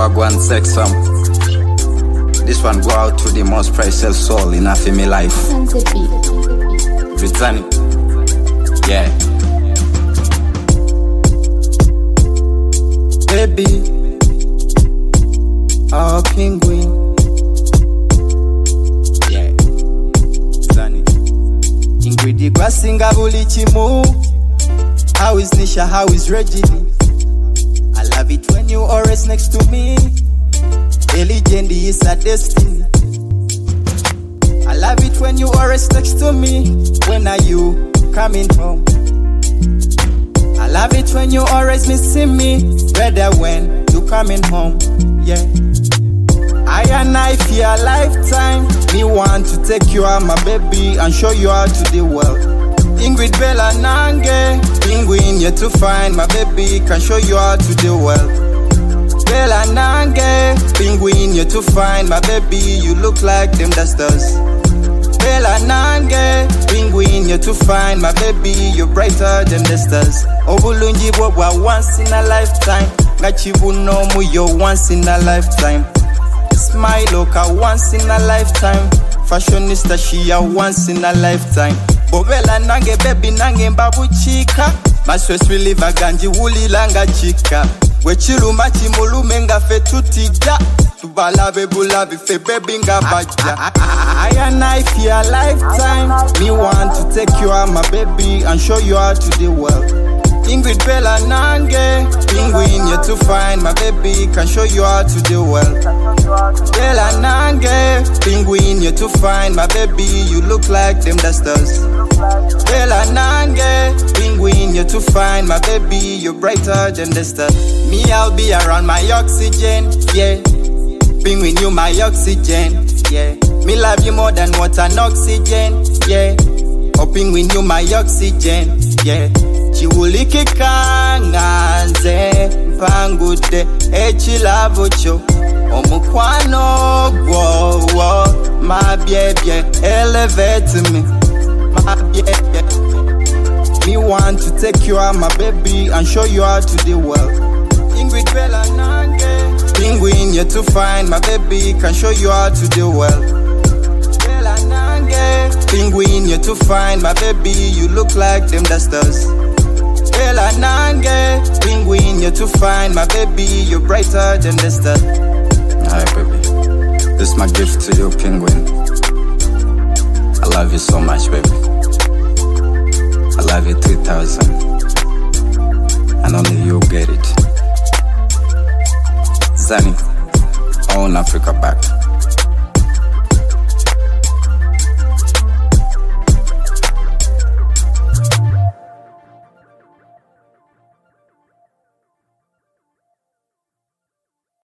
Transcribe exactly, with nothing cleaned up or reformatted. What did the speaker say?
Wagwan Sexum. This one go out to the most precious soul in a female life. Brittany. Yeah. Baby, oh penguin. Yeah. Brittany. Ingrid Gwasinga Bulichimu. How is Nisha? How is Reggie? I love it when you always next to me. A legend is a destiny. I love it when you always next to me. When are you coming home? I love it when you always missing me. Better when you coming home. Yeah. I and I feel a lifetime. Me want to take you out, my baby, and show you out to the world. Ingrid Bella Nange, penguin yet to find, my baby can show you out to the world. Bella Nange, penguin yet to find, my baby you look like them dusters. Bella Nange, penguin yet to find, my baby you're brighter than the stars. Obulunji Bobwa once in a lifetime, Gachibu no mu yo once in a lifetime. Smile Oka once in a lifetime, fashionista Shia once in a lifetime. Bobela nange baby nange mbabu chika. Maswes reliva ganji wuli langa chika. Wechiluma chimulume nga fe tutija. Tubalabe bulabi fe baby nga baja. I and I feel a lifetime. Me want to take you out, my baby, and show you out to the world. Ingrid Bella Nange, penguin yet to find, my baby can show you out to the world. Bella Nange, penguin yet to find, my baby you look like them dusters. Bella Nange, penguin yet to find, my baby you're brighter than the stars. Me I'll be around my oxygen, yeah. Penguin you my oxygen, yeah. Me love you more than water and oxygen, yeah. Oh penguin you my oxygen, yeah. Chiwuliki kanganze pangude echilavucho omukwano gwo mabyebye elevate me mabyebye. Me want to take you out, my baby, and show you out to the world. Ingrid Bella Nange, penguin yet to find, my baby can show you out to the world. Bella Nange, penguin yet to find, my baby you look like them dusters. Bella Nange, penguin yet to find, my baby you're brighter than the stars. Alright baby, this is my gift to you, penguin. I love you so much, baby. I love you three thousand, and only you get it. Zani, own Africa back.